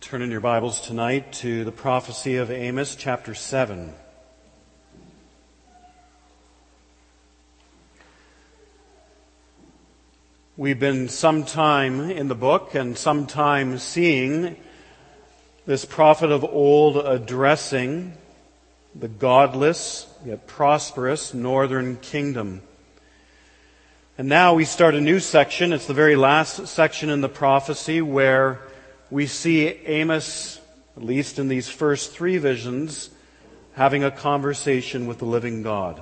Turn in your Bibles tonight to the prophecy of Amos, chapter 7. We've been some time in the book and some time seeing this prophet of old addressing the godless yet prosperous northern kingdom. And now we start a new section. It's the very last section in the prophecy where we see Amos, at least in these first three visions, having a conversation with the living God.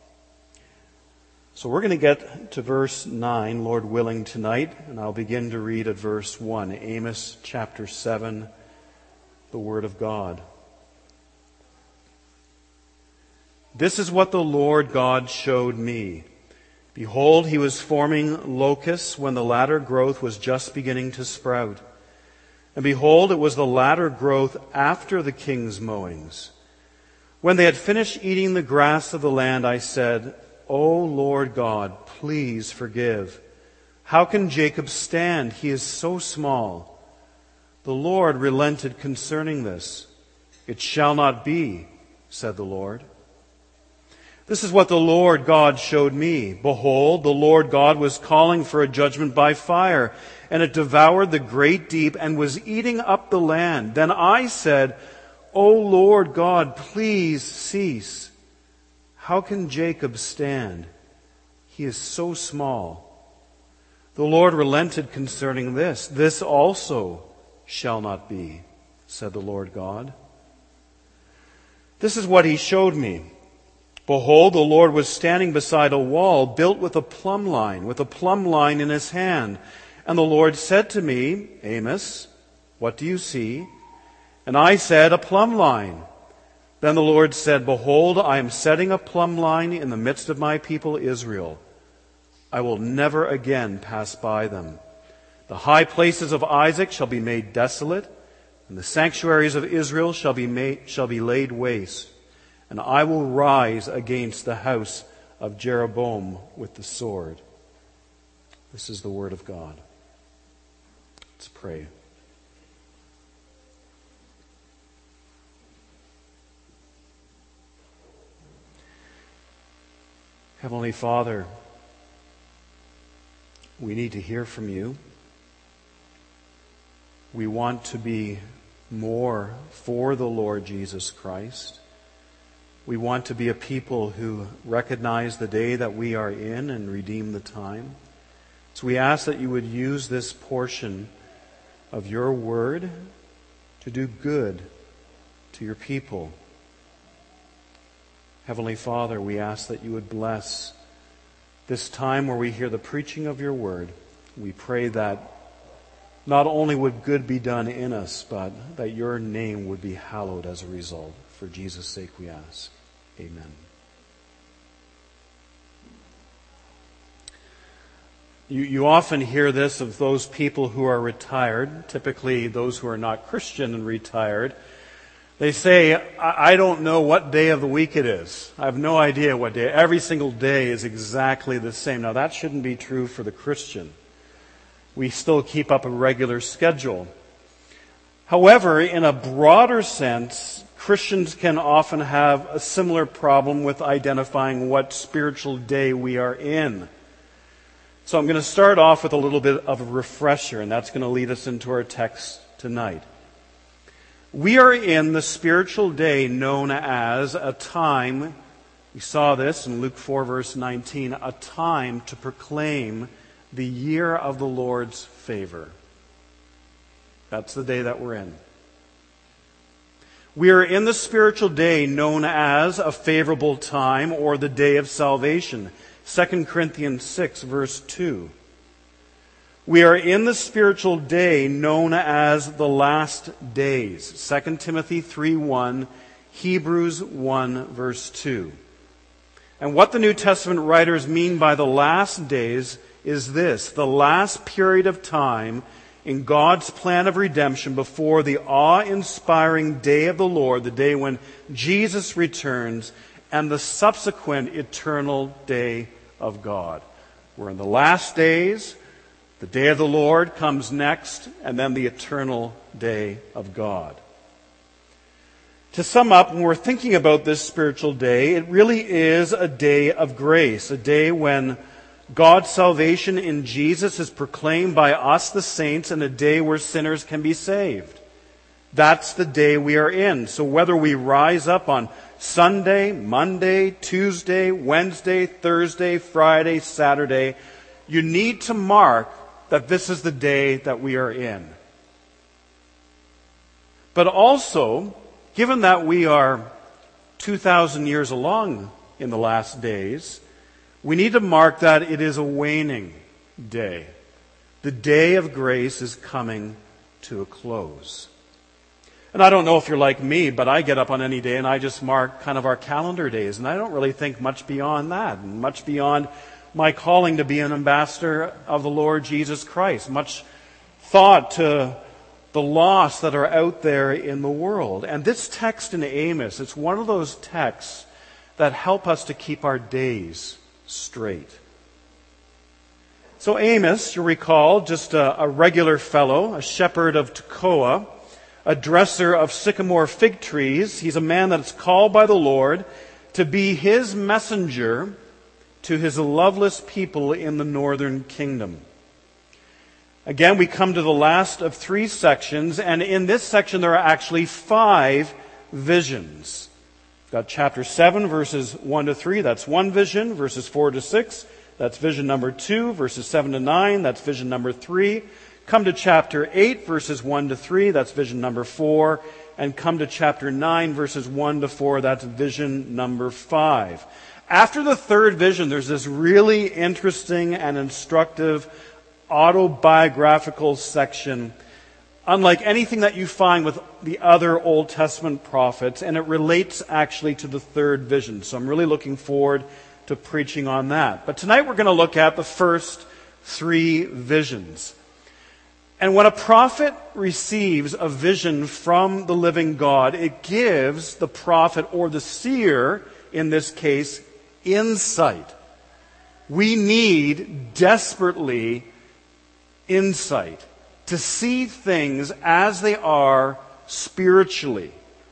So we're going to get to verse 9, Lord willing, tonight, and I'll begin to read at verse 1, Amos chapter 7, the Word of God. This is what the Lord God showed me. Behold, he was forming locusts when the latter growth was just beginning to sprout. And behold, it was the latter growth after the king's mowings. When they had finished eating the grass of the land, I said, O Lord God, please forgive. How can Jacob stand? He is so small. The Lord relented concerning this. It shall not be, said the Lord. This is what the Lord God showed me. Behold, the Lord God was calling for a judgment by fire, and it devoured the great deep and was eating up the land. Then I said, O Lord God, please cease. How can Jacob stand? He is so small. The Lord relented concerning this. This also shall not be, said the Lord God. This is what he showed me. Behold, the Lord was standing beside a wall built with a plumb line in his hand. And the Lord said to me, Amos, what do you see? And I said, a plumb line. Then the Lord said, Behold, I am setting a plumb line in the midst of my people Israel. I will never again pass by them. The high places of Isaac shall be made desolate, and the sanctuaries of Israel shall be laid waste. And I will rise against the house of Jeroboam with the sword. This is the word of God. Let's pray. Heavenly Father, we need to hear from you. We want to be more for the Lord Jesus Christ. We want to be a people who recognize the day that we are in and redeem the time. So we ask that you would use this portion of your word to do good to your people. Heavenly Father, we ask that you would bless this time where we hear the preaching of your word. We pray that not only would good be done in us, but that your name would be hallowed as a result. For Jesus' sake we ask. Amen. You often hear this of those people who are retired, typically those who are not Christian and retired. They say, I don't know what day of the week it is. I have no idea what day. Every single day is exactly the same. Now that shouldn't be true for the Christian. We still keep up a regular schedule. However, in a broader sense, Christians can often have a similar problem with identifying what spiritual day we are in. So I'm going to start off with a little bit of a refresher, and that's going to lead us into our text tonight. We are in the spiritual day known as a time, we saw this in Luke 4 verse 19, a time to proclaim the year of the Lord's favor. That's the day that we're in. We are in the spiritual day known as a favorable time or the day of salvation. 2 Corinthians 6 verse 2. We are in the spiritual day known as the last days. 2 Timothy 3:1, Hebrews 1 verse 2. And what the New Testament writers mean by the last days is this: the last period of time in God's plan of redemption before the awe-inspiring day of the Lord, the day when Jesus returns, and the subsequent eternal day of God. We're in the last days. The day of the Lord comes next, and then the eternal day of God. To sum up, when we're thinking about this spiritual day, it really is a day of grace, a day when God's salvation in Jesus is proclaimed by us, the saints, and a day where sinners can be saved. That's the day we are in. So whether we rise up on Sunday, Monday, Tuesday, Wednesday, Thursday, Friday, Saturday, you need to mark that this is the day that we are in. But also, given that we are 2,000 years along in the last days, we need to mark that it is a waning day. The day of grace is coming to a close. And I don't know if you're like me, but I get up on any day and I just mark kind of our calendar days, and I don't really think much beyond that, and much beyond my calling to be an ambassador of the Lord Jesus Christ. Much thought to the lost that are out there in the world. And this text in Amos, it's one of those texts that help us to keep our days straight. So Amos, you recall, just a regular fellow, a shepherd of Tekoa, a dresser of sycamore fig trees. He's a man that's called by the Lord to be his messenger to his loveless people in the northern kingdom. Again, we come to the last of 3 sections, and in this section there are actually 5 visions. We've got chapter 7, verses 1 to 3, that's one vision. Verses 4 to 6, that's vision number 2. Verses 7 to 9, that's vision number 3. Come to chapter 8, verses 1 to 3, that's vision number 4. And come to chapter 9, verses 1 to 4, that's vision number 5. After the third vision, there's this really interesting and instructive autobiographical section, unlike anything that you find with the other Old Testament prophets, and it relates actually to the third vision. So I'm really looking forward to preaching on that. But tonight we're going to look at the first 3 visions. And when a prophet receives a vision from the living God, it gives the prophet, or the seer in this case, insight. We need desperately insight to see things as they are spiritually.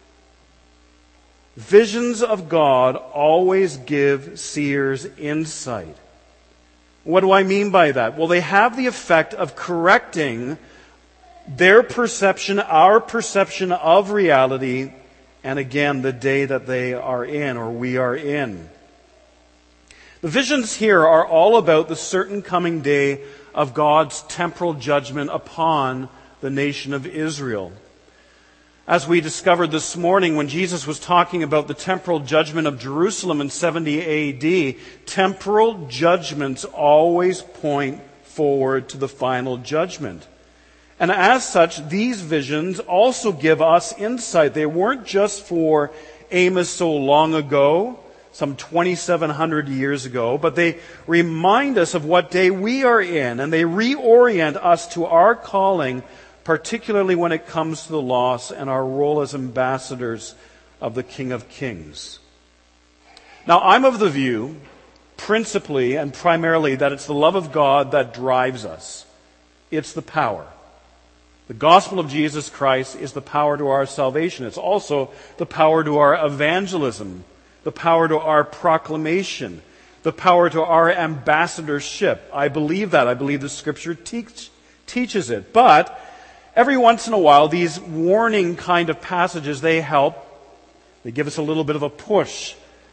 Visions of God always give seers insight. What do I mean by that? Well, they have the effect of correcting their perception, our perception of reality, and again, the day that they are in, or we are in. The visions here are all about the certain coming day of God's temporal judgment upon the nation of Israel. As we discovered this morning when Jesus was talking about the temporal judgment of Jerusalem in 70 A.D., temporal judgments always point forward to the final judgment. And as such, these visions also give us insight. They weren't just for Amos so long ago, some 2,700 years ago, but they remind us of what day we are in, and they reorient us to our calling, particularly when it comes to the lost and our role as ambassadors of the King of Kings. Now, I'm of the view, principally and primarily, that it's the love of God that drives us. It's the power. The gospel of Jesus Christ is the power to our salvation. It's also the power to our evangelism, the power to our proclamation, the power to our ambassadorship. I believe that. I believe the Scripture teaches it. But every once in a while, these warning kind of passages, they help. They give us a little bit of a push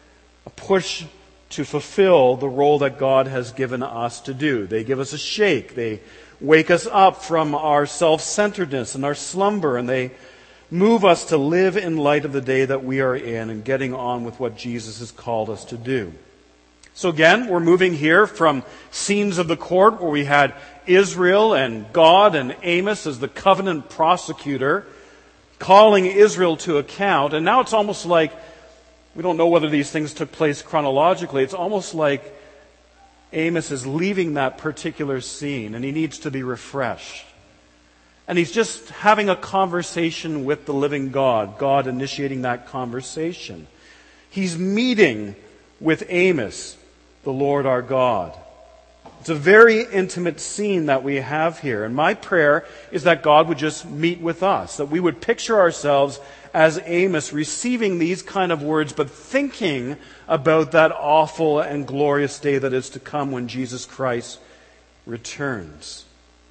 to fulfill the role that God has given us to do. They give us a shake. They wake us up from our self-centeredness and our slumber, and they move us to live in light of the day that we are in and getting on with what Jesus has called us to do. So again, we're moving here from scenes of the court where we had Israel and God and Amos as the covenant prosecutor calling Israel to account. And now it's almost like, we don't know whether these things took place chronologically, it's almost like Amos is leaving that particular scene and he needs to be refreshed. And he's just having a conversation with the living God, God initiating that conversation. He's meeting with Amos, the Lord our God. It's a very intimate scene that we have here. And my prayer is that God would just meet with us, that we would picture ourselves as Amos receiving these kind of words, but thinking about that awful and glorious day that is to come when Jesus Christ returns.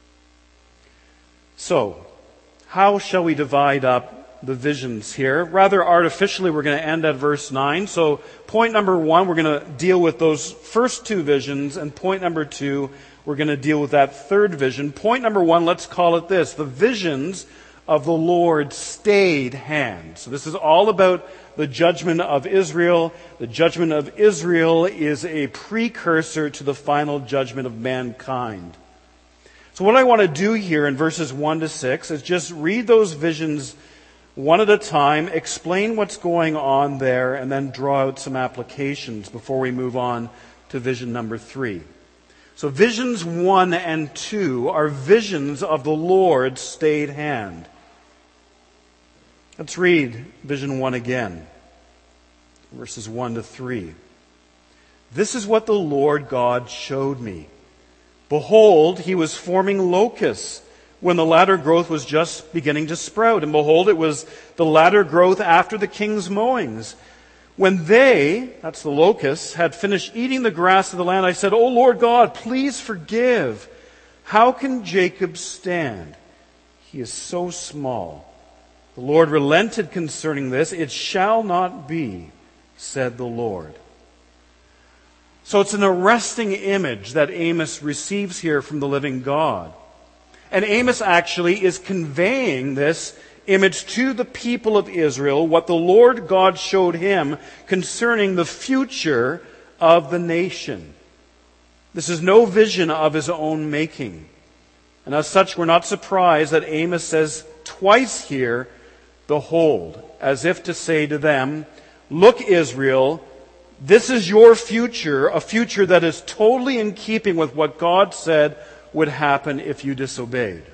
So, how shall we divide up the visions here? Rather artificially, we're going to end at verse 9. So, point number 1, we're going to deal with those first 2 visions, and point number 2, we're going to deal with that third vision. Point number 1, let's call it this: the visions of the Lord's stayed hand. So this is all about the judgment of Israel. The judgment of Israel is a precursor to the final judgment of mankind. So what I want to do here in verses 1 to 6 is just read those visions one at a time, explain what's going on there, and then draw out some applications before we move on to vision number 3. So visions 1 and 2 are visions of the Lord's stayed hand. Let's read vision 1 again, verses 1 to 3. This is what the Lord God showed me. Behold, he was forming locusts when the latter growth was just beginning to sprout. And behold, it was the latter growth after the king's mowings. When they, that's the locusts, had finished eating the grass of the land, I said, O Lord God, please forgive. How can Jacob stand? He is so small. The Lord relented concerning this. It shall not be, said the Lord. So it's an arresting image that Amos receives here from the living God. And Amos actually is conveying this image to the people of Israel, what the Lord God showed him concerning the future of the nation. This is no vision of his own making. And as such, we're not surprised that Amos says twice here, behold, as if to say to them, look, Israel, this is your future, a future that is totally in keeping with what God said would happen if you disobeyed.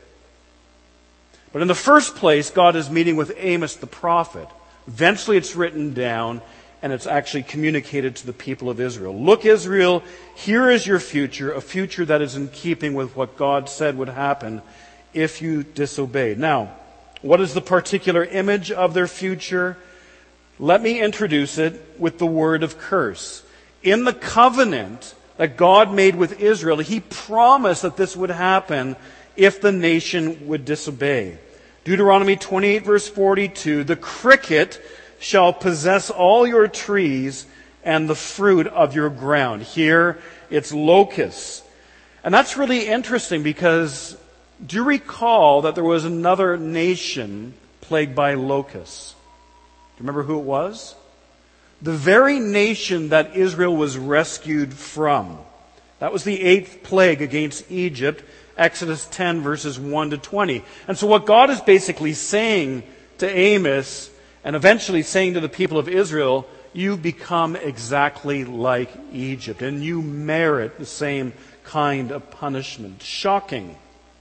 But in the first place, God is meeting with Amos the prophet. Eventually it's written down and it's actually communicated to the people of Israel. Look, Israel, here is your future, a future that is in keeping with what God said would happen if you disobeyed. Now, what is the particular image of their future? Let me introduce it with the word of curse. In the covenant that God made with Israel, he promised that this would happen if the nation would disobey. Deuteronomy 28 verse 42, the cricket shall possess all your trees and the fruit of your ground. Here it's locusts. And that's really interesting because do you recall that there was another nation plagued by locusts? Do you remember who it was? The very nation that Israel was rescued from. That was the 8th plague against Egypt, Exodus 10 verses 1 to 20. And so what God is basically saying to Amos and eventually saying to the people of Israel, you become exactly like Egypt and you merit the same kind of punishment. Shocking.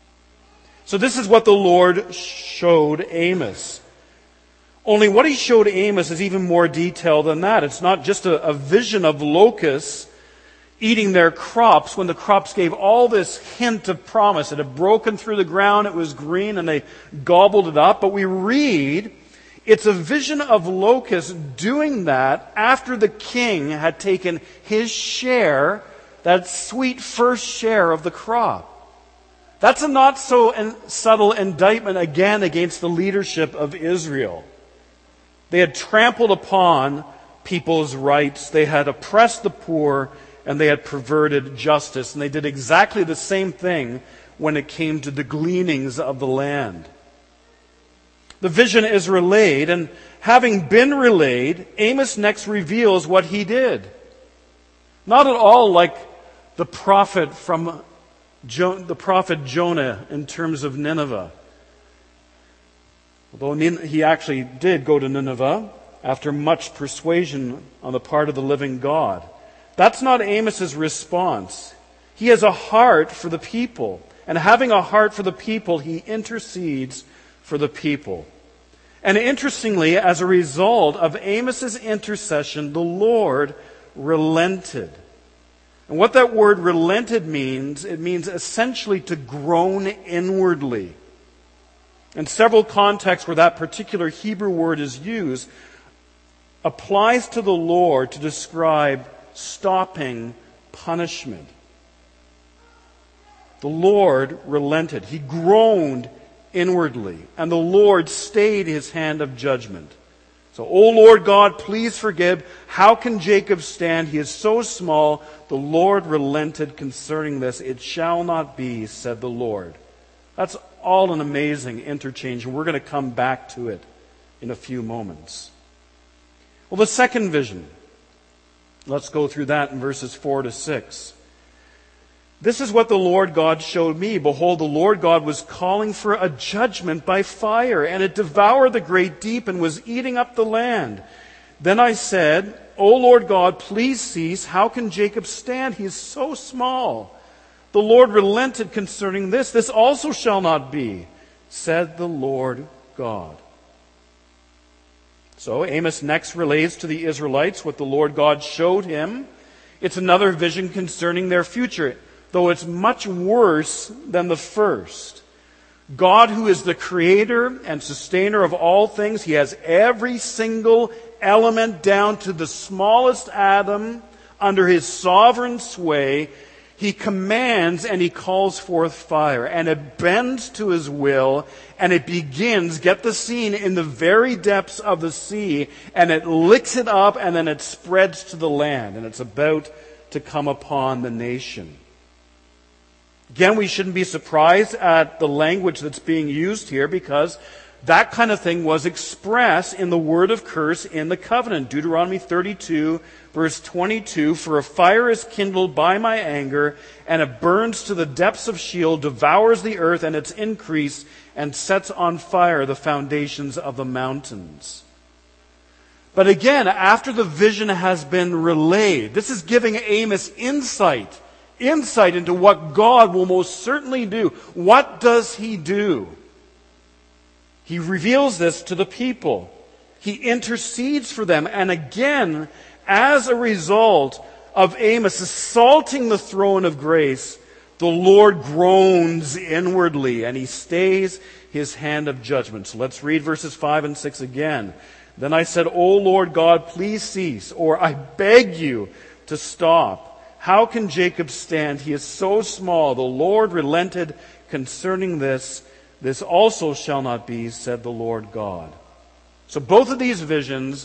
So this is what the Lord showed Amos. Only what he showed Amos is even more detailed than that. It's not just a vision of locusts eating their crops when the crops gave all this hint of promise. It had broken through the ground, it was green, and they gobbled it up. But we read, it's a vision of locusts doing that after the king had taken his share, that sweet first share of the crop. That's a not so subtle indictment again against the leadership of Israel. They had trampled upon people's rights, they had oppressed the poor, and they had perverted justice. And they did exactly the same thing when it came to the gleanings of the land. The vision is relayed, and having been relayed, Amos next reveals what he did. Not at all like the prophet Jonah in terms of Nineveh. Although he actually did go to Nineveh after much persuasion on the part of the living God. That's not Amos's response. He has a heart for the people. And having a heart for the people, he intercedes for the people. And interestingly, as a result of Amos's intercession, the Lord relented. And what that word relented means, it means essentially to groan inwardly. And several contexts where that particular Hebrew word is used applies to the Lord to describe stopping punishment. The Lord relented. He groaned inwardly, and the Lord stayed his hand of judgment. So, O Lord God, please forgive. How can Jacob stand? He is so small. The Lord relented concerning this. It shall not be, said the Lord. That's all an amazing interchange, and we're going to come back to it in a few moments. Well, the second vision. Let's go through that in verses 4 to 6. This is what the Lord God showed me. Behold, the Lord God was calling for a judgment by fire, and it devoured the great deep and was eating up the land. Then I said, O Lord God, please cease. How can Jacob stand? He is so small. The Lord relented concerning this. This also shall not be, said the Lord God. So Amos next relates to the Israelites what the Lord God showed him. It's another vision concerning their future, though it's much worse than the first. God, who is the creator and sustainer of all things, he has every single element down to the smallest atom under his sovereign sway. He commands and he calls forth fire, and it bends to his will, and it begins, get the scene, in the very depths of the sea, and it licks it up, and then it spreads to the land, and it's about to come upon the nation. Again, we shouldn't be surprised at the language that's being used here, because that kind of thing was expressed in the word of curse in the covenant. Deuteronomy 32, verse 22, for a fire is kindled by my anger, and it burns to the depths of Sheol, devours the earth and its increase, and sets on fire the foundations of the mountains. But again, after the vision has been relayed, this is giving Amos insight into what God will most certainly do. What does he do? He reveals this to the people. He intercedes for them. And again, as a result of Amos assaulting the throne of grace, the Lord groans inwardly, and he stays his hand of judgment. So let's read verses 5 and 6 again. Then I said, O Lord God, please cease, or I beg you to stop. How can Jacob stand? He is so small. The Lord relented concerning this. This also shall not be, said the Lord God. So both of these visions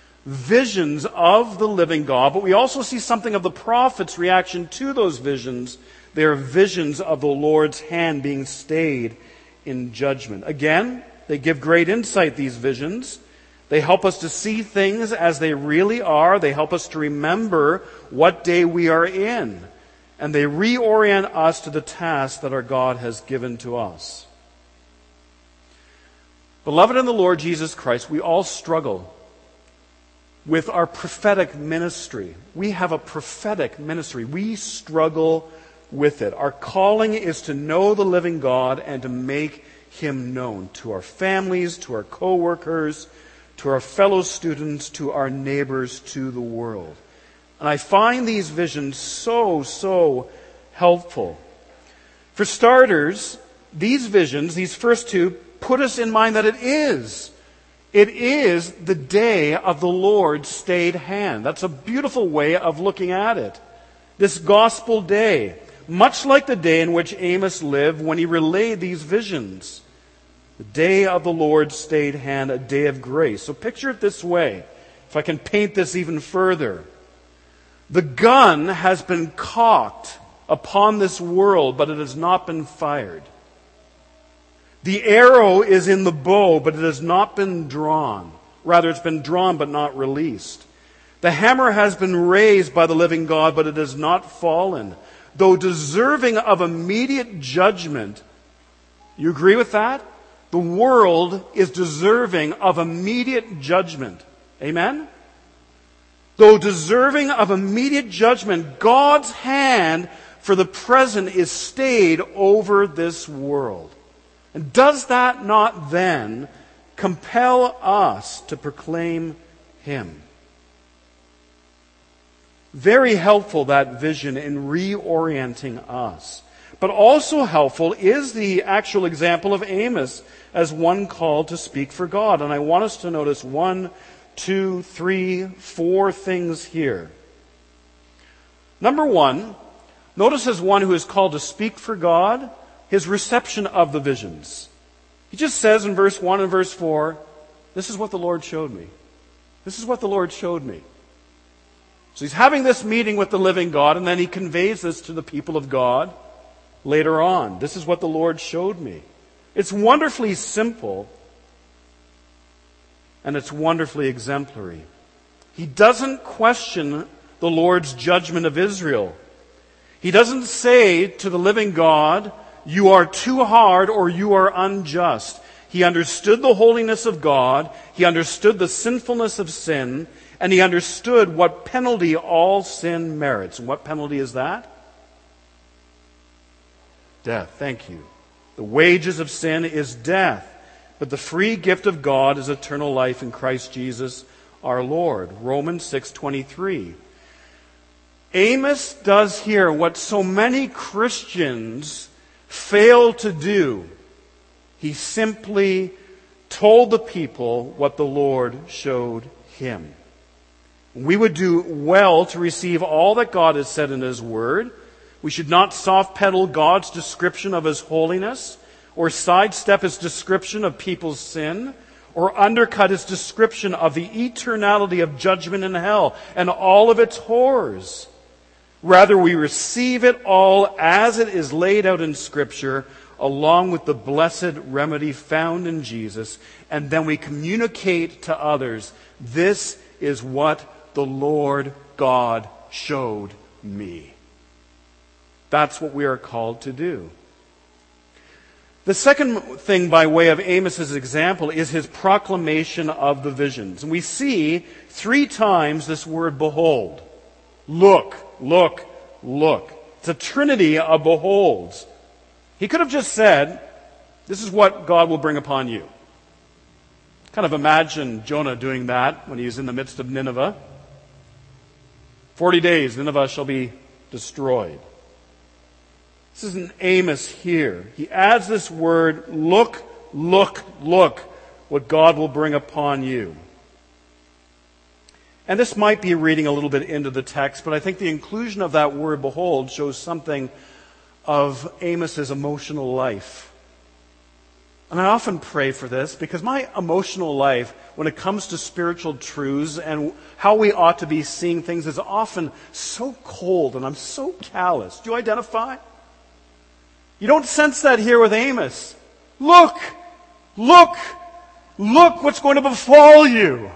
of the living God, but we also see something of the prophet's reaction to those visions. They are visions of the Lord's hand being stayed in judgment. Again, they give great insight, these visions. They help us to see things as they really are. They help us to remember what day we are in. And they reorient us to the task that our God has given to us. Beloved in the Lord Jesus Christ, we all struggle with our prophetic ministry. We have a prophetic ministry. We struggle with it. Our calling is to know the living God and to make him known to our families, to our co-workers, to our fellow students, to our neighbors, to the world. And I find these visions so helpful. For starters, these visions, these first two, put us in mind that it is the day of the Lord's stayed hand. That's a beautiful way of looking at it. This gospel day, much like the day in which Amos lived when he relayed these visions. The day of the Lord's stayed hand, a day of grace. So picture it this way, if I can paint this even further. The gun has been cocked upon this world, but it has not been fired. The arrow is in the bow, but it has not been drawn. Rather, it's been drawn but not released. The hammer has been raised by the living God, but it has not fallen. Though deserving of immediate judgment, you agree with that? The world is deserving of immediate judgment. Amen? Though deserving of immediate judgment, God's hand for the present is stayed over this world. And does that not then compel us to proclaim him? Very helpful, that vision, in reorienting us. But also helpful is the actual example of Amos as one called to speak for God. And I want us to notice 1, 2, 3, 4 things here. Number 1, notice as one who is called to speak for God, his reception of the visions. He just says in verse 1 and verse 4, this is what the Lord showed me. This is what the Lord showed me. So he's having this meeting with the living God, and then he conveys this to the people of God later on. This is what the Lord showed me. It's wonderfully simple, and it's wonderfully exemplary. He doesn't question the Lord's judgment of Israel. He doesn't say to the living God, you are too hard or you are unjust. He understood the holiness of God. He understood the sinfulness of sin. And he understood what penalty all sin merits. And what penalty is that? Death. Thank you. The wages of sin is death. But the free gift of God is eternal life in Christ Jesus our Lord. Romans 6:23. Amos does here what so many Christians fail to do. He simply told the people what the Lord showed him. We would do well to receive all that God has said in His Word. We should not soft-pedal God's description of His holiness, or sidestep His description of people's sin, or undercut His description of the eternality of judgment in hell and all of its horrors. Rather, we receive it all as it is laid out in Scripture, along with the blessed remedy found in Jesus, and then we communicate to others, this is what the Lord God showed me. That's what we are called to do. The second thing by way of Amos's example is his proclamation of the visions. And we see 3 times this word behold. Look, look, look. It's a trinity of beholds. He could have just said, this is what God will bring upon you. Kind of imagine Jonah doing that when he was in the midst of Nineveh. 40 days, Nineveh shall be destroyed. This is an Amos here. He adds this word, look, look, look, what God will bring upon you. And this might be reading a little bit into the text, but I think the inclusion of that word behold shows something of Amos's emotional life. And I often pray for this because my emotional life, when it comes to spiritual truths and how we ought to be seeing things, is often so cold and I'm so callous. Do you identify? You don't sense that here with Amos. Look, look, look what's going to befall you.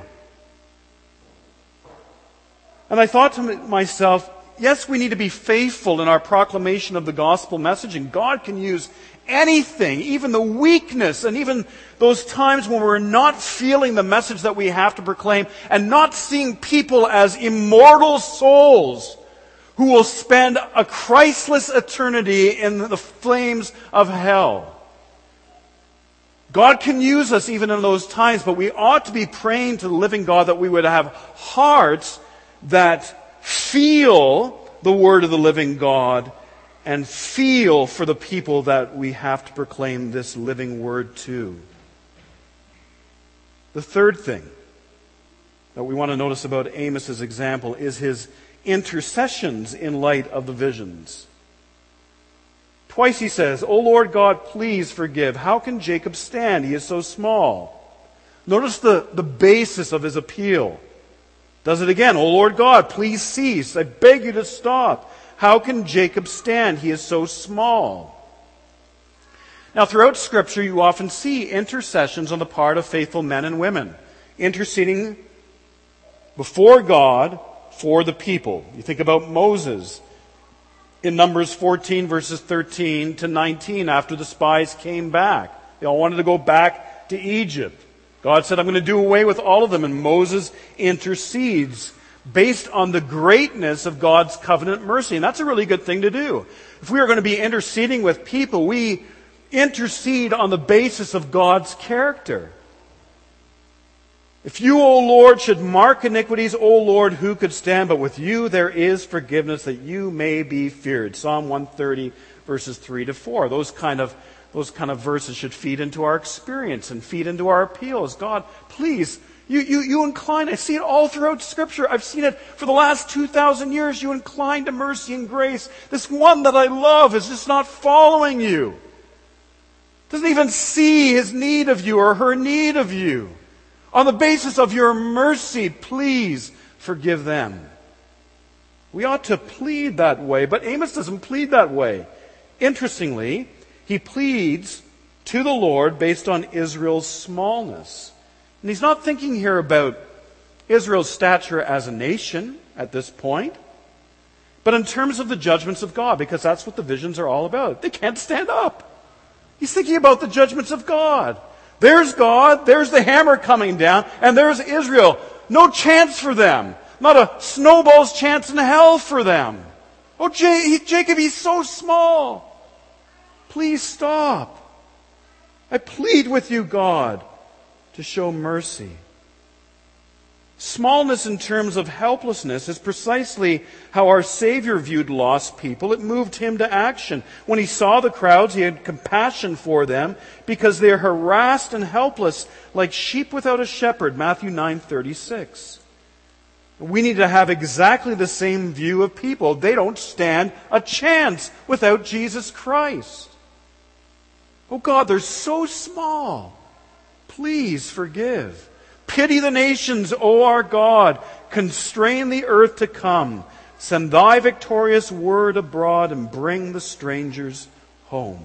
And I thought to myself, yes, we need to be faithful in our proclamation of the gospel message, and God can use anything, even the weakness, and even those times when we're not feeling the message that we have to proclaim, and not seeing people as immortal souls who will spend a Christless eternity in the flames of hell. God can use us even in those times, but we ought to be praying to the living God that we would have hearts that feel the word of the living God and feel for the people that we have to proclaim this living word to. The third thing that we want to notice about Amos's example is his intercessions in light of the visions. Twice he says, O Lord God, please forgive. How can Jacob stand? He is so small. Notice the basis of his appeal. Does it again. O Lord God, please cease. I beg you to stop. How can Jacob stand? He is so small. Now, throughout Scripture, you often see intercessions on the part of faithful men and women, interceding before God for the people. You think about Moses in Numbers 14, verses 13 to 19, after the spies came back. They all wanted to go back to Egypt. God said, I'm going to do away with all of them. And Moses intercedes based on the greatness of God's covenant mercy. And that's a really good thing to do. If we are going to be interceding with people, we intercede on the basis of God's character. If you, O Lord, should mark iniquities, O Lord, who could stand? But with you there is forgiveness, that you may be feared. Psalm 130, verses 3 to 4. Those kind of verses should feed into our experience and feed into our appeals. God, please, you incline. I see it all throughout Scripture. I've seen it for the last 2,000 years. You incline to mercy and grace. This one that I love is just not following you. Doesn't even see his need of you or her need of you. On the basis of your mercy, please forgive them. We ought to plead that way, but Amos doesn't plead that way. Interestingly, he pleads to the Lord based on Israel's smallness. And he's not thinking here about Israel's stature as a nation at this point, but in terms of the judgments of God, because that's what the visions are all about. They can't stand up. He's thinking about the judgments of God. There's God, there's the hammer coming down, and there's Israel. No chance for them. Not a snowball's chance in hell for them. Oh, Jacob, he's so small. Please stop. I plead with you, God, to show mercy. Smallness in terms of helplessness is precisely how our Savior viewed lost people. It moved him to action. When he saw the crowds, he had compassion for them because they are harassed and helpless like sheep without a shepherd. Matthew 9:36. We need to have exactly the same view of people. They don't stand a chance without Jesus Christ. Oh God, they're so small. Please forgive. Pity the nations, O our God. Constrain the earth to come. Send thy victorious word abroad and bring the strangers home.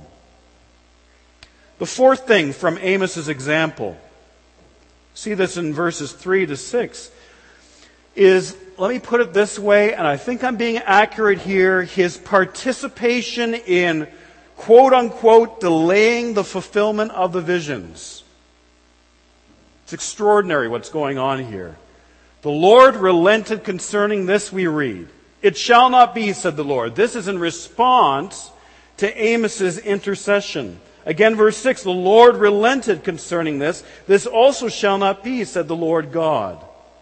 The fourth thing from Amos's example, see this in verses 3 to 6, is, let me put it this way, and I think I'm being accurate here, his participation in quote-unquote delaying the fulfillment of the visions. It's extraordinary what's going on here. The Lord relented concerning this, we read. It shall not be, said the Lord. This is in response to Amos's intercession. Again, verse 6, the Lord relented concerning this. This also shall not be, said the Lord God.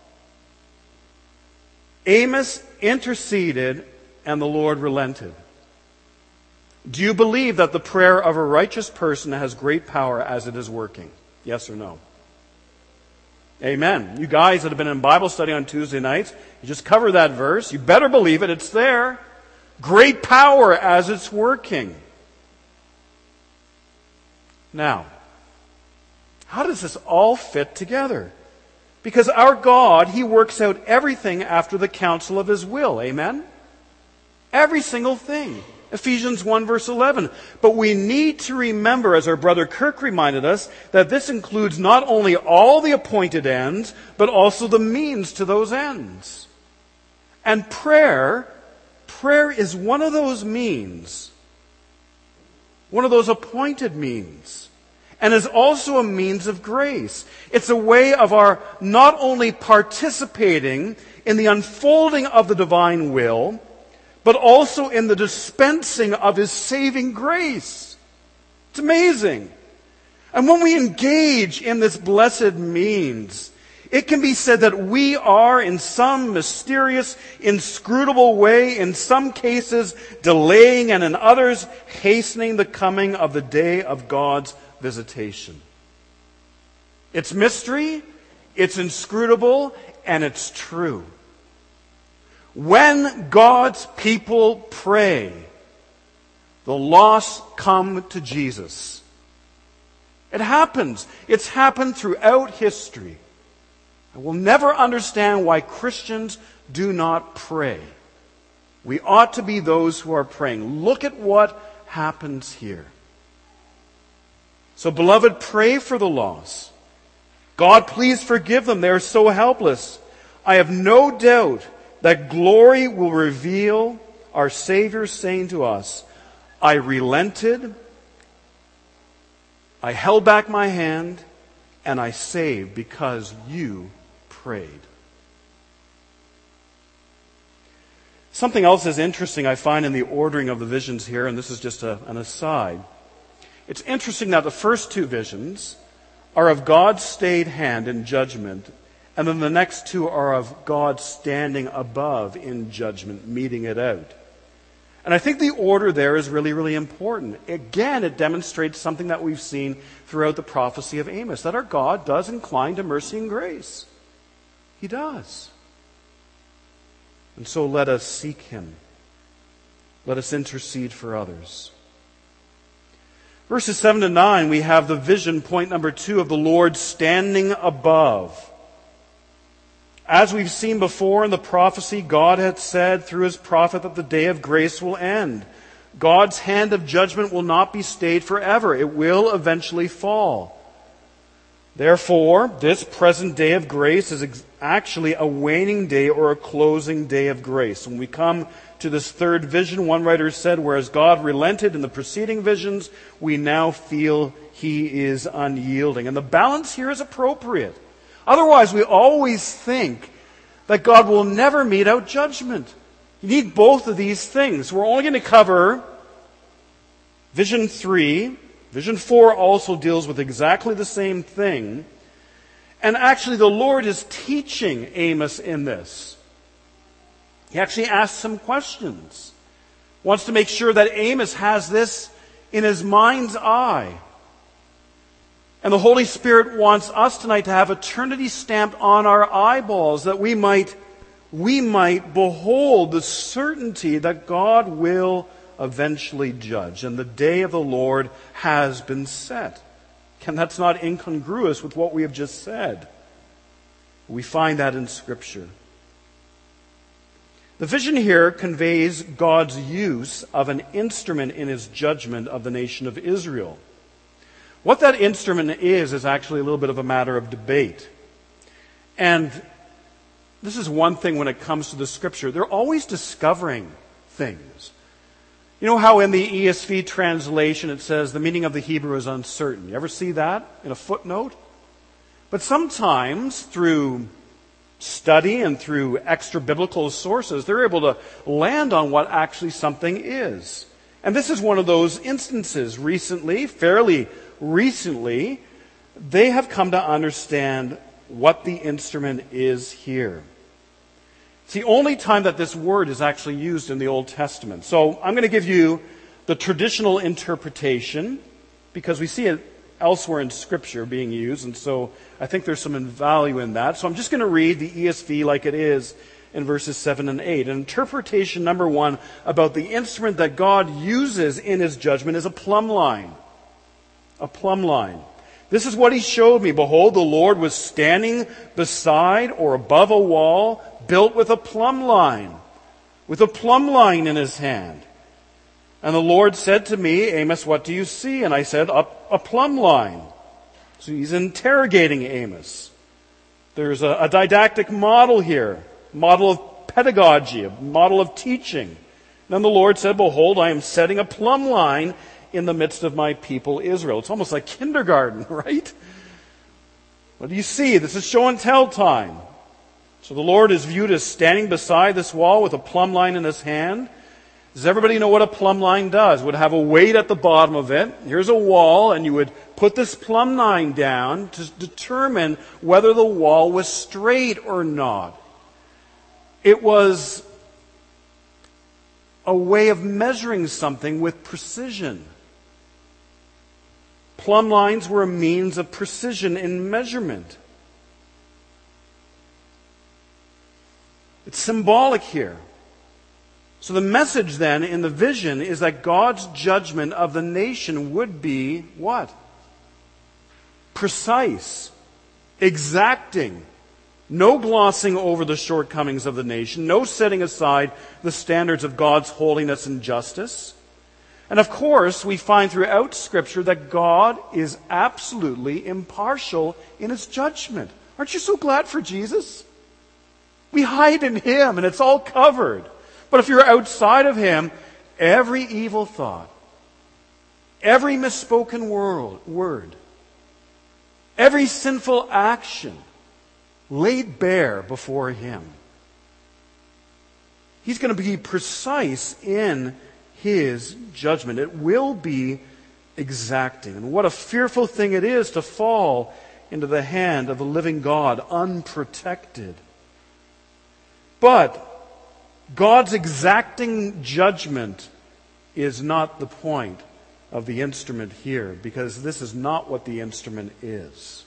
Amos interceded and the Lord relented. Do you believe that the prayer of a righteous person has great power as it is working? Yes or no? Amen. You guys that have been in Bible study on Tuesday nights, you just cover that verse. You better believe it. It's there. Great power as it's working. Now, how does this all fit together? Because our God, He works out everything after the counsel of His will. Amen? Every single thing. Ephesians 1 verse 11. But we need to remember, as our brother Kirk reminded us, that this includes not only all the appointed ends, but also the means to those ends. And prayer is one of those means. One of those appointed means. And is also a means of grace. It's a way of our not only participating in the unfolding of the divine will, but also in the dispensing of His saving grace. It's amazing. And when we engage in this blessed means, it can be said that we are, in some mysterious, inscrutable way, in some cases delaying and in others hastening the coming of the day of God's visitation. It's mystery, it's inscrutable, and it's true. When God's people pray, the lost come to Jesus. It happens. It's happened throughout history. I will never understand why Christians do not pray. We ought to be those who are praying. Look at what happens here. So, beloved, pray for the lost. God, please forgive them. They are so helpless. I have no doubt that glory will reveal our Savior saying to us, I relented, I held back my hand, and I saved because you prayed. Something else is interesting I find in the ordering of the visions here, and this is just an aside. It's interesting that the first two visions are of God's stayed hand in judgment, And then the next two are of God standing above in judgment, meting it out. And I think the order there is really, really important. Again, it demonstrates something that we've seen throughout the prophecy of Amos, that our God does incline to mercy and grace. He does. And so let us seek Him. Let us intercede for others. Verses 7 to 9, we have the vision, point number 2, of the Lord standing above. As we've seen before in the prophecy, God had said through His prophet that the day of grace will end. God's hand of judgment will not be stayed forever. It will eventually fall. Therefore, this present day of grace is actually a waning day or a closing day of grace. When we come to this third vision, one writer said, whereas God relented in the preceding visions, we now feel He is unyielding. And the balance here is appropriate. Otherwise, we always think that God will never mete out judgment. You need both of these things. We're only going to cover Vision 3. Vision 4 also deals with exactly the same thing. And actually, the Lord is teaching Amos in this. He actually asks some questions. Wants to make sure that Amos has this in his mind's eye. And the Holy Spirit wants us tonight to have eternity stamped on our eyeballs, that we might behold the certainty that God will eventually judge, and the day of the Lord has been set. And that's not incongruous with what we have just said. We find that in Scripture. The vision here conveys God's use of an instrument in His judgment of the nation of Israel. What that instrument is actually a little bit of a matter of debate. And this is one thing when it comes to the Scripture. They're always discovering things. You know how in the ESV translation it says the meaning of the Hebrew is uncertain. You ever see that in a footnote? But sometimes through study and through extra biblical sources, they're able to land on what actually something is. And this is one of those instances. Fairly recently, they have come to understand what the instrument is here. It's the only time that this word is actually used in the Old Testament. So I'm going to give you the traditional interpretation, because we see it elsewhere in Scripture being used, and so I think there's some value in that. So I'm just going to read the ESV like it is in verses 7 and 8. And interpretation number 1 about the instrument that God uses in His judgment is a plumb line. A plumb line. This is what He showed me. Behold, the Lord was standing beside or above a wall built with a plumb line in His hand. And the Lord said to me, Amos, what do you see? And I said, a plumb line. So He's interrogating Amos. There's a didactic model here, model of pedagogy, a model of teaching. Then the Lord said, behold, I am setting a plumb line in the midst of my people Israel. It's almost like kindergarten, right? What do you see? This is show and tell time. So the Lord is viewed as standing beside this wall with a plumb line in His hand. Does everybody know what a plumb line does? It would have a weight at the bottom of it. Here's a wall, and you would put this plumb line down to determine whether the wall was straight or not. It was a way of measuring something with precision. Plumb lines were a means of precision in measurement. It's symbolic here. So the message then in the vision is that God's judgment of the nation would be what? Precise, exacting, no glossing over the shortcomings of the nation, no setting aside the standards of God's holiness and justice. And of course, we find throughout Scripture that God is absolutely impartial in His judgment. Aren't you so glad for Jesus? We hide in Him and it's all covered. But if you're outside of Him, every evil thought, every misspoken word, every sinful action laid bare before Him. He's going to be precise in His judgment. It will be exacting. And what a fearful thing it is to fall into the hand of the living God unprotected. But God's exacting judgment is not the point of the instrument here, because this is not what the instrument is.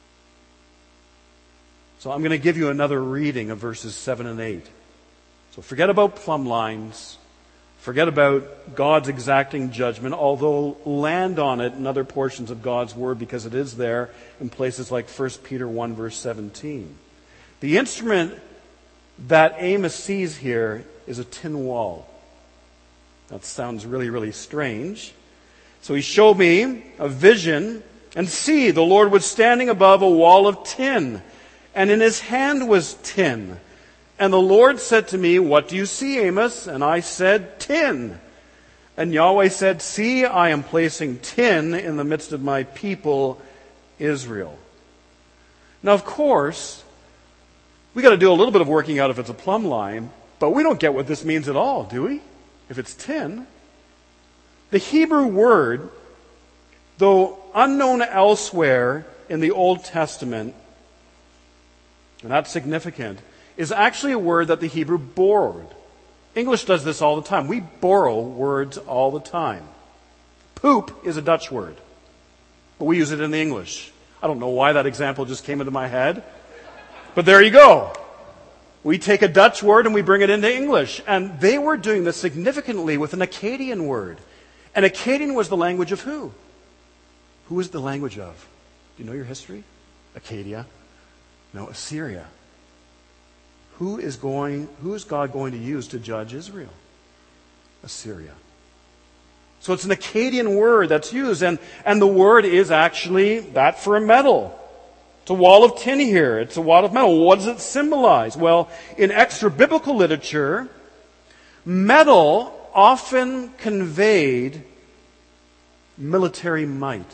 So I'm going to give you another reading of verses 7 and 8. So forget about plumb lines. Forget about God's exacting judgment, although land on it in other portions of God's Word, because it is there in places like 1 Peter 1 verse 17. The instrument that Amos sees here is a tin wall. That sounds really, really strange. So he showed me a vision, and see, the Lord was standing above a wall of tin, and in his hand was tin. And the Lord said to me, "What do you see, Amos?" And I said, "Tin." And Yahweh said, "See, I am placing tin in the midst of my people, Israel." Now, of course, we got to do a little bit of working out if it's a plumb line, but we don't get what this means at all, do we? If it's tin. The Hebrew word, though unknown elsewhere in the Old Testament, and that's significant, is actually a word that the Hebrew borrowed. English does this all the time. We borrow words all the time. Poop is a Dutch word, but we use it in the English. I don't know why that example just came into my head, but there you go. We take a Dutch word and we bring it into English. And they were doing this significantly with an Akkadian word. And Akkadian was the language of who? Who was the language of? Do you know your history? Acadia? No, Assyria. Who is God going to use to judge Israel? Assyria. So it's an Akkadian word that's used, and the word is actually that for a metal. It's a wall of tin here. It's a wall of metal. What does it symbolize? Well, in extra-biblical literature, metal often conveyed military might.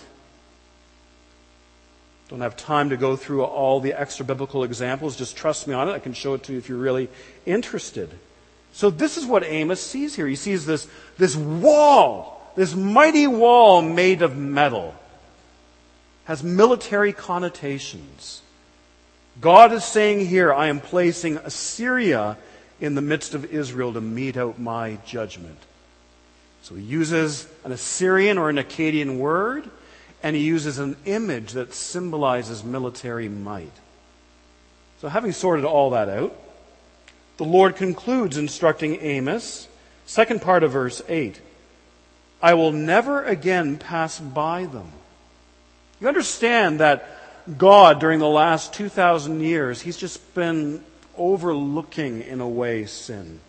Don't have time to go through all the extra-biblical examples. Just trust me on it. I can show it to you if you're really interested. So this is what Amos sees here. He sees this wall, this mighty wall made of metal. Has military connotations. God is saying here, I am placing Assyria in the midst of Israel to mete out my judgment. So he uses an Assyrian or an Akkadian word, and he uses an image that symbolizes military might. So having sorted all that out, the Lord concludes instructing Amos, second part of verse 8, I will never again pass by them. You understand that God, during the last 2,000 years, He's just been overlooking, in a way, sin.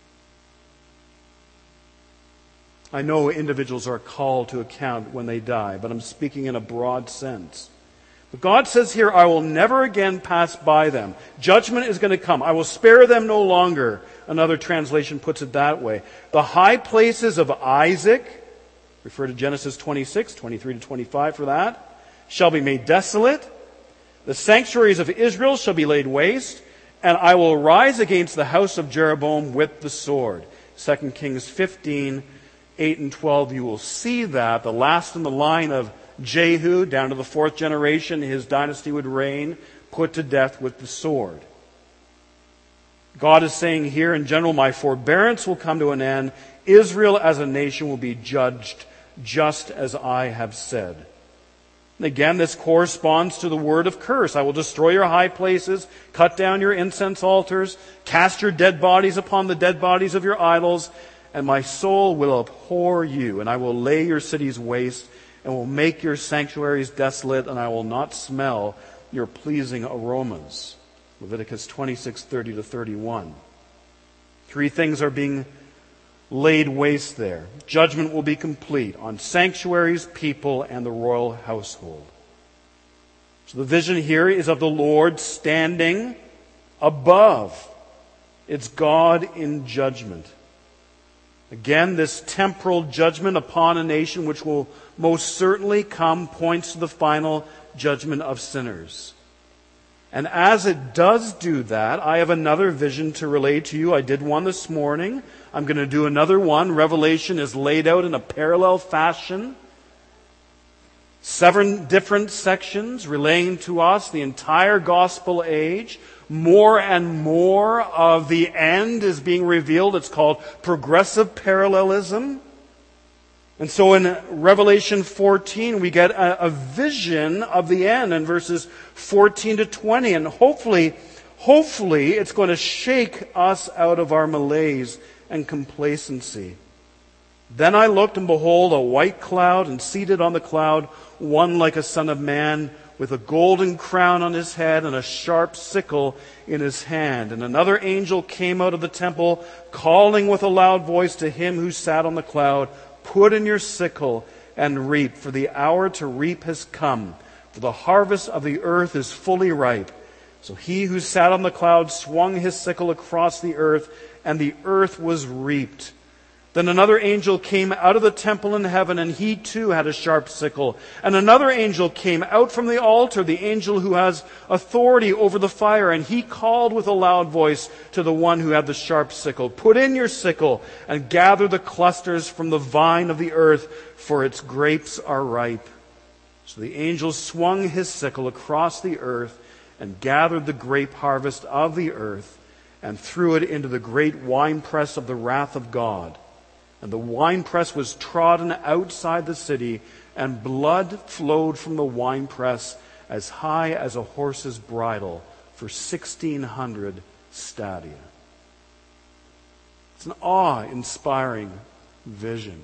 I know individuals are called to account when they die, but I'm speaking in a broad sense. But God says here, I will never again pass by them. Judgment is going to come. I will spare them no longer. Another translation puts it that way. The high places of Isaac, refer to Genesis 26, 23 to 25 for that, shall be made desolate. The sanctuaries of Israel shall be laid waste, and I will rise against the house of Jeroboam with the sword. 2 Kings 15, 8 and 12, you will see that. The last in the line of Jehu, down to the fourth generation, his dynasty would reign, put to death with the sword. God is saying here, in general, my forbearance will come to an end. Israel as a nation will be judged just as I have said. And again, this corresponds to the word of curse. I will destroy your high places, cut down your incense altars, cast your dead bodies upon the dead bodies of your idols, and my soul will abhor you, and I will lay your cities waste, and will make your sanctuaries desolate, and I will not smell your pleasing aromas. Leviticus 26:30 to 31. Three things are being laid waste there. Judgment will be complete on sanctuaries, people, and the royal household. So the vision here is of the Lord standing above. It's God in judgment. Again, this temporal judgment upon a nation which will most certainly come points to the final judgment of sinners. And as it does do that, I have another vision to relate to you. I did one this morning. I'm going to do another one. Revelation is laid out in a parallel fashion. 7 different sections relaying to us the entire gospel age. More and more of the end is being revealed. It's called progressive parallelism. And so in Revelation 14, we get a vision of the end in verses 14 to 20. And hopefully it's going to shake us out of our malaise and complacency. Then I looked, and behold, a white cloud, and seated on the cloud, one like a son of man, with a golden crown on his head and a sharp sickle in his hand. And another angel came out of the temple, calling with a loud voice to him who sat on the cloud, "Put in your sickle and reap, for the hour to reap has come, for the harvest of the earth is fully ripe." So he who sat on the cloud swung his sickle across the earth, and the earth was reaped. Then another angel came out of the temple in heaven, and he too had a sharp sickle. And another angel came out from the altar, the angel who has authority over the fire, and he called with a loud voice to the one who had the sharp sickle, "Put in your sickle and gather the clusters from the vine of the earth, for its grapes are ripe." So the angel swung his sickle across the earth and gathered the grape harvest of the earth and threw it into the great winepress of the wrath of God. And the winepress was trodden outside the city, and blood flowed from the winepress as high as a horse's bridle for 1,600 stadia. It's an awe-inspiring vision.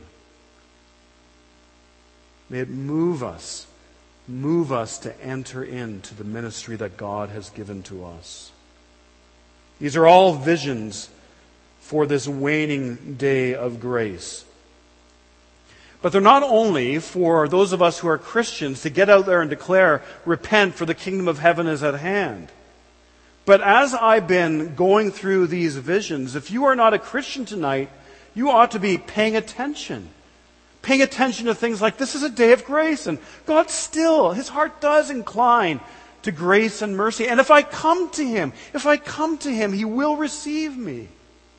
May it move us to enter into the ministry that God has given to us. These are all visions for this waning day of grace. But they're not only for those of us who are Christians to get out there and declare, "Repent, for the kingdom of heaven is at hand." But as I've been going through these visions, if you are not a Christian tonight, you ought to be paying attention. Paying attention to things like, this is a day of grace, and God still, His heart does incline to grace and mercy. And if I come to Him, He will receive me.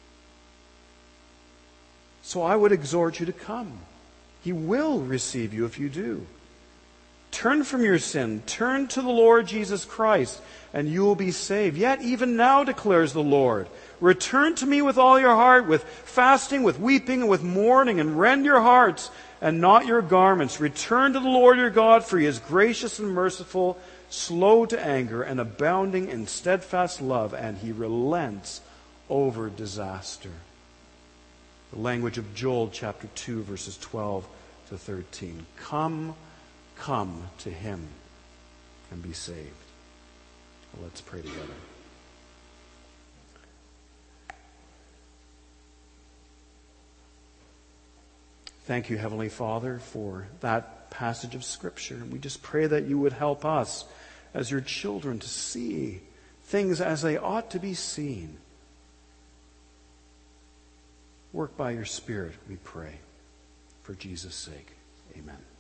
So I would exhort you to come. He will receive you if you do. Turn from your sin. Turn to the Lord Jesus Christ, and you will be saved. Yet even now, declares the Lord, return to me with all your heart, with fasting, with weeping, and with mourning, and rend your hearts and not your garments. Return to the Lord your God, for He is gracious and merciful, slow to anger, and abounding in steadfast love, and He relents over disaster. The language of Joel chapter 2, verses 12 to 13. Come to Him and be saved. Well, let's pray together. Thank you, Heavenly Father, for that passage of Scripture. And we just pray that you would help us as your children to see things as they ought to be seen. Work by your Spirit, we pray. For Jesus' sake, amen.